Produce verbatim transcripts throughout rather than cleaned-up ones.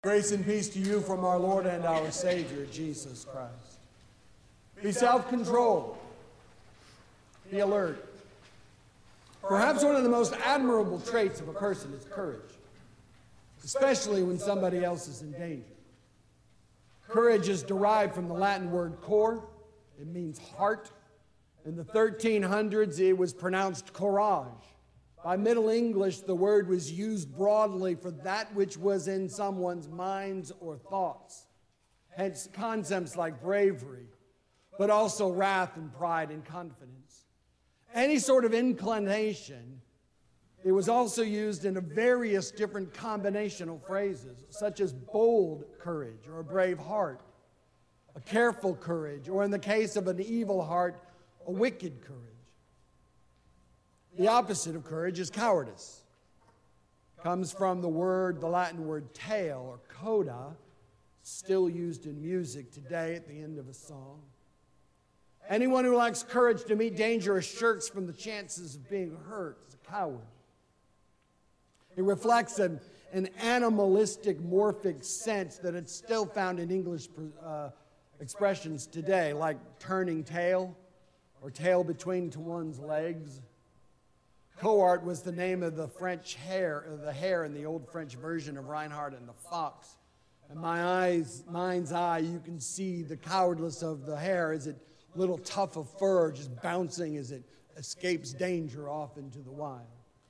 Grace and peace to you from our Lord and our Savior, Jesus Christ. Be self-controlled. Be alert. Perhaps one of the most admirable traits of a person is courage, especially when somebody else is in danger. Courage is derived from the Latin word cor. It means heart. In the thirteen hundreds, it was pronounced courage. By Middle English, the word was used broadly for that which was in someone's minds or thoughts. Hence, concepts like bravery, but also wrath and pride and confidence. Any sort of inclination, it was also used in a various different combinational phrases, such as bold courage or a brave heart, a careful courage, or in the case of an evil heart, a wicked courage. The opposite of courage is cowardice. It comes from the word, the Latin word tail or coda, still used in music today at the end of a song. Anyone who lacks courage to meet danger or shirks from the chances of being hurt is a coward. It reflects an, an animalistic, morphic sense that it's still found in English uh, expressions today, like turning tail or tail between to one's legs. Coart was the name of the French hare, uh, the hare in the old French version of Reinhard and the Fox. In my eyes, mind's eye, you can see the cowardice of the hare as it little tuft of fur just bouncing as it escapes danger off into the wild.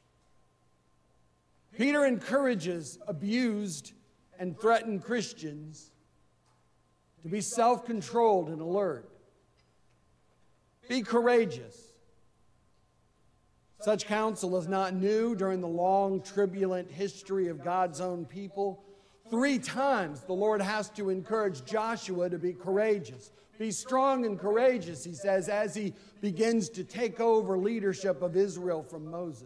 Peter encourages abused and threatened Christians to be self-controlled and alert. Be courageous. Such counsel is not new during the long, turbulent history of God's own people. Three times the Lord has to encourage Joshua to be courageous. Be strong and courageous, he says, as he begins to take over leadership of Israel from Moses.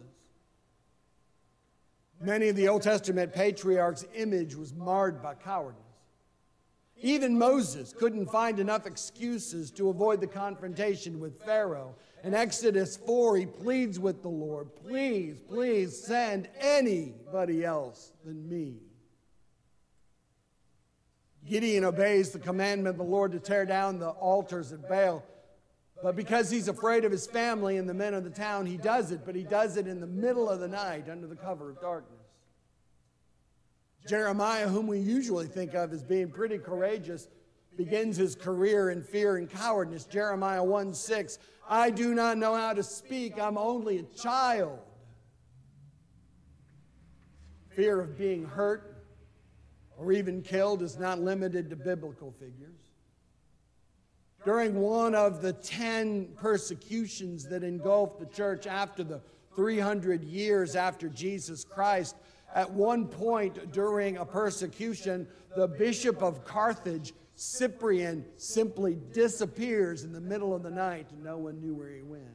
Many of the Old Testament patriarchs' image was marred by cowardice. Even Moses couldn't find enough excuses to avoid the confrontation with Pharaoh. In Exodus four, he pleads with the Lord, please, please send anybody else than me. Gideon obeys the commandment of the Lord to tear down the altars at Baal. But because he's afraid of his family and the men of the town, he does it. But he does it in the middle of the night under the cover of darkness. Jeremiah, whom we usually think of as being pretty courageous, begins his career in fear and cowardice. Jeremiah one six, I do not know how to speak, I'm only a child. Fear of being hurt or even killed is not limited to biblical figures. During one of the ten persecutions that engulfed the church after the three hundred years after Jesus Christ, at one point during a persecution, the bishop of Carthage, Cyprian, simply disappears in the middle of the night and no one knew where he went.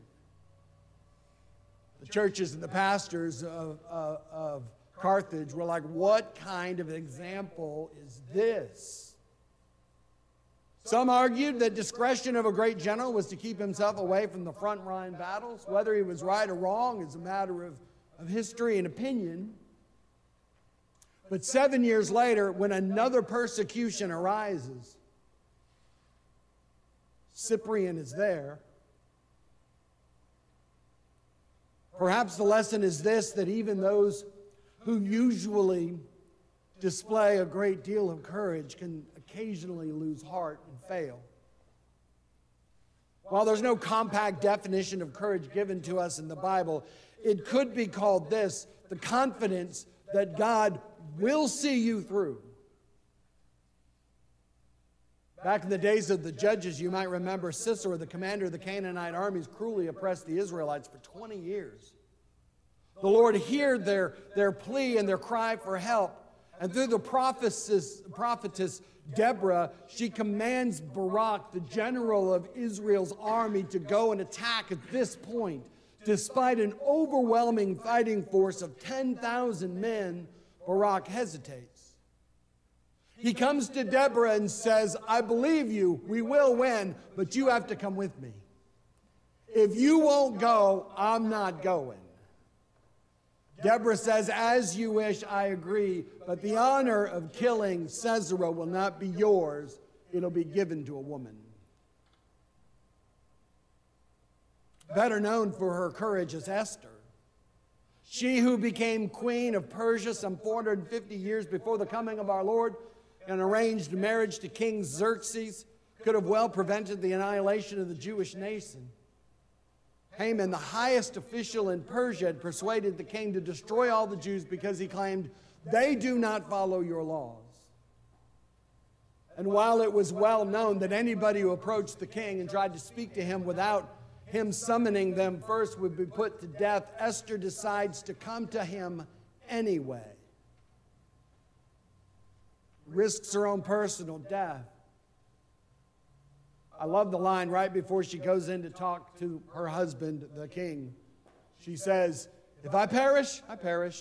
The churches and the pastors of, uh, of Carthage were like, what kind of example is this? Some argued that discretion of a great general was to keep himself away from the front line battles. Whether he was right or wrong is a matter of, of history and opinion. But seven years later, when another persecution arises, Cyprian is there. Perhaps the lesson is this, that even those who usually display a great deal of courage can occasionally lose heart and fail. While there's no compact definition of courage given to us in the Bible, it could be called this: the confidence that God will see you through. Back in the days of the judges, you might remember Sisera, the commander of the Canaanite armies, cruelly oppressed the Israelites for twenty years. The Lord heard their, their plea and their cry for help. And through the prophetess, prophetess Deborah, she commands Barak, the general of Israel's army, to go and attack at this point. Despite an overwhelming fighting force of ten thousand men, Barak hesitates. He comes to Deborah and says, I believe you, we will win, but you have to come with me. If you won't go, I'm not going. Deborah says, as you wish, I agree, but the honor of killing Sisera will not be yours. It'll be given to a woman. Better known for her courage is Esther. She who became queen of Persia some four hundred fifty years before the coming of our Lord, an arranged marriage to King Xerxes, could have well prevented the annihilation of the Jewish nation. Haman, the highest official in Persia, had persuaded the king to destroy all the Jews because he claimed they do not follow your laws. And while it was well known that anybody who approached the king and tried to speak to him without him summoning them first would be put to death, Esther decides to come to him anyway. Risks her own personal death. I love the line right before she goes in to talk to her husband, the king. She says, if I perish, I perish.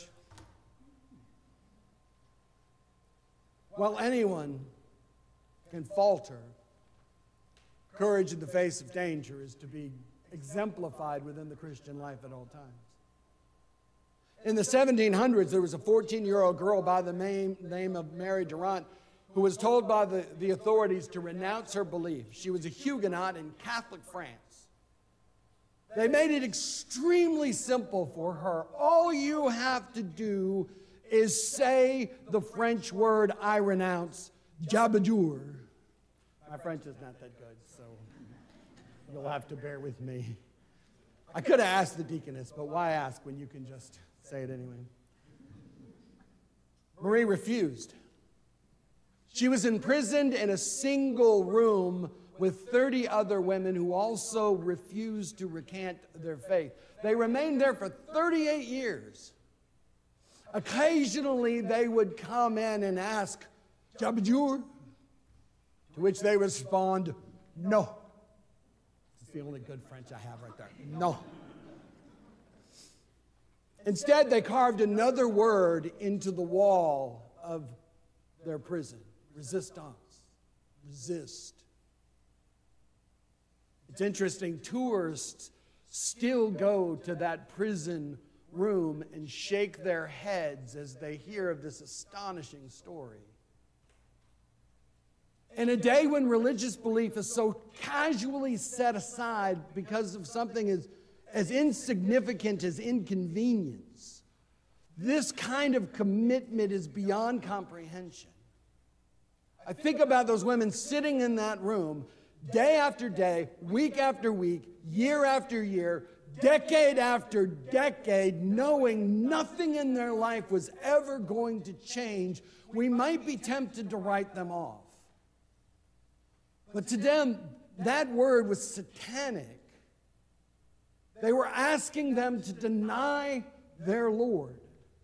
Well, anyone can falter. Courage in the face of danger is to be exemplified within the Christian life at all times. In the seventeen hundreds, there was a fourteen-year-old girl by the name, name of Mary Durant who was told by the, the authorities to renounce her belief. She was a Huguenot in Catholic France. They made it extremely simple for her. All you have to do is say the French word, I renounce, Jabadour. My French is not that good, so you'll have to bear with me. I could have asked the deaconess, but why ask when you can just say it anyway? Marie refused. She was imprisoned in a single room with thirty other women who also refused to recant their faith. They remained there for thirty-eight years. Occasionally, they would come in and ask, Jabadour? To which they respond, no. It's the only good French I have right there. No. Instead, they carved another word into the wall of their prison. Resistance. Resist. It's interesting, tourists still go to that prison room and shake their heads as they hear of this astonishing story. In a day when religious belief is so casually set aside because of something as, as insignificant as inconvenience, this kind of commitment is beyond comprehension. I think about those women sitting in that room day after day, week after week, year after year, decade after decade, knowing nothing in their life was ever going to change. We might be tempted to write them off. But to them, that word was satanic. They were asking them to deny their Lord.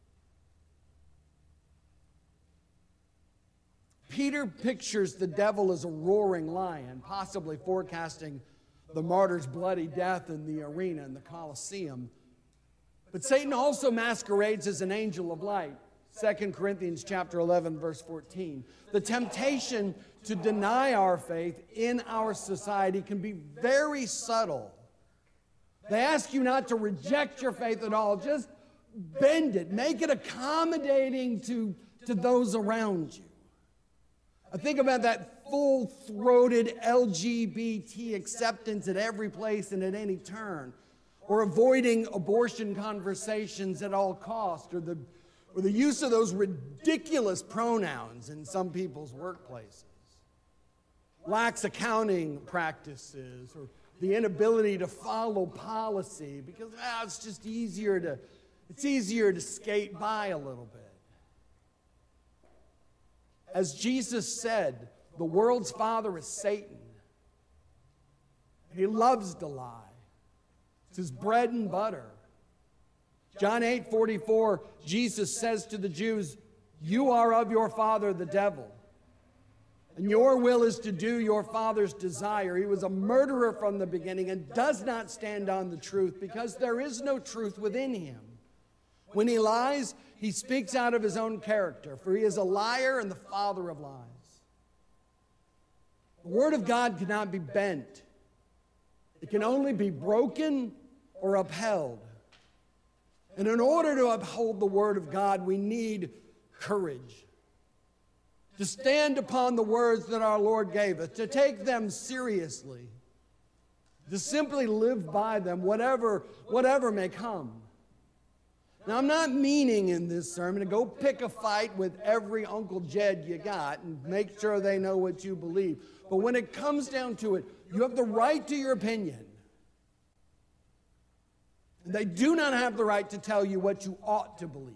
Peter pictures the devil as a roaring lion, possibly forecasting the martyr's bloody death in the arena in the Colosseum. But Satan also masquerades as an angel of light. Second Corinthians chapter eleven, verse fourteen. The temptation to deny our faith in our society can be very subtle. They ask you not to reject your faith at all. Just bend it. Make it accommodating to, to those around you. I think about that full-throated L G B T acceptance at every place and at any turn, or avoiding abortion conversations at all costs, or the, or the use of those ridiculous pronouns in some people's workplaces, lax accounting practices, or the inability to follow policy because ah, it's just easier to, it's easier to skate by a little bit. As Jesus said, the world's father is Satan. He loves to lie. It's his bread and butter. John eight forty-four, Jesus says to the Jews, you are of your father the devil, and your will is to do your father's desire. He was a murderer from the beginning and does not stand on the truth because there is no truth within him. When he lies, he speaks out of his own character, for he is a liar and the father of lies. The word of God cannot be bent. It can only be broken or upheld. And in order to uphold the Word of God, we need courage. To stand upon the words that our Lord gave us, to take them seriously, to simply live by them, whatever, whatever may come. Now, I'm not meaning in this sermon to go pick a fight with every Uncle Jed you got and make sure they know what you believe. But when it comes down to it, you have the right to your opinion. And they do not have the right to tell you what you ought to believe.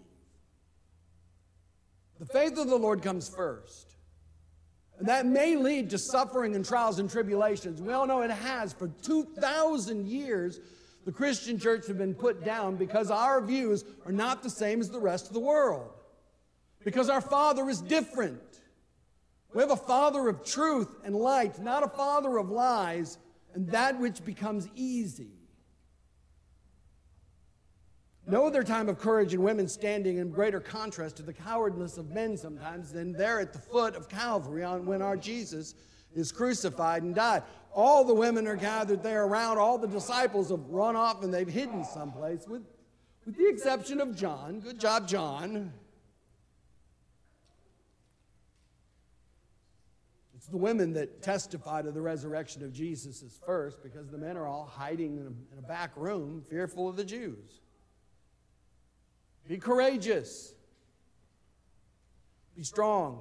The faith of the Lord comes first. And that may lead to suffering and trials and tribulations. We all know it has. For two thousand years, the Christian church has been put down because our views are not the same as the rest of the world. Because our Father is different. We have a Father of truth and light, not a Father of lies and that which becomes easy. No other time of courage in women standing in greater contrast to the cowardness of men sometimes than there at the foot of Calvary on when our Jesus is crucified and died. All the women are gathered there around. All the disciples have run off and they've hidden someplace with, with the exception of John. Good job, John. It's the women that testify to the resurrection of Jesus is first, because the men are all hiding in a, in a back room, fearful of the Jews. Be courageous. Be strong.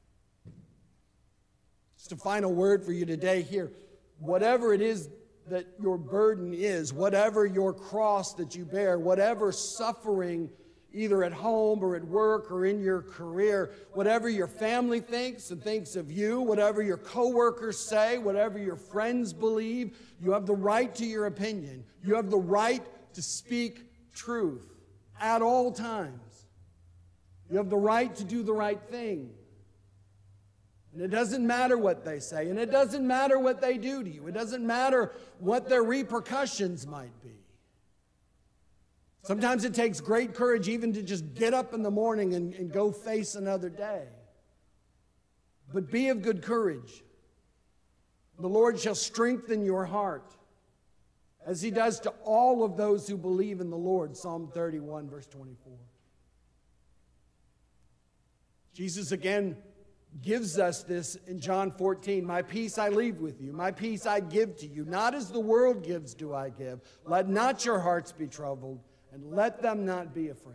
Just a final word for you today here. Whatever it is that your burden is, whatever your cross that you bear, whatever suffering either at home or at work or in your career, whatever your family thinks and thinks of you, whatever your coworkers say, whatever your friends believe, you have the right to your opinion. You have the right to speak truth at all times. You have the right to do the right thing. And it doesn't matter what they say, and it doesn't matter what they do to you. It doesn't matter what their repercussions might be. Sometimes it takes great courage even to just get up in the morning and, and go face another day. But be of good courage. The Lord shall strengthen your heart, as He does to all of those who believe in the Lord. Psalm thirty-one, verse twenty-four. Jesus again gives us this in John fourteen. My peace I leave with you. My peace I give to you. Not as the world gives do I give. Let not your hearts be troubled, and let them not be afraid.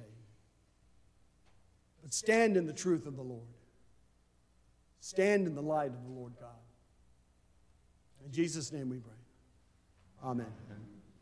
But stand in the truth of the Lord. Stand in the light of the Lord God. In Jesus' name we pray. Amen.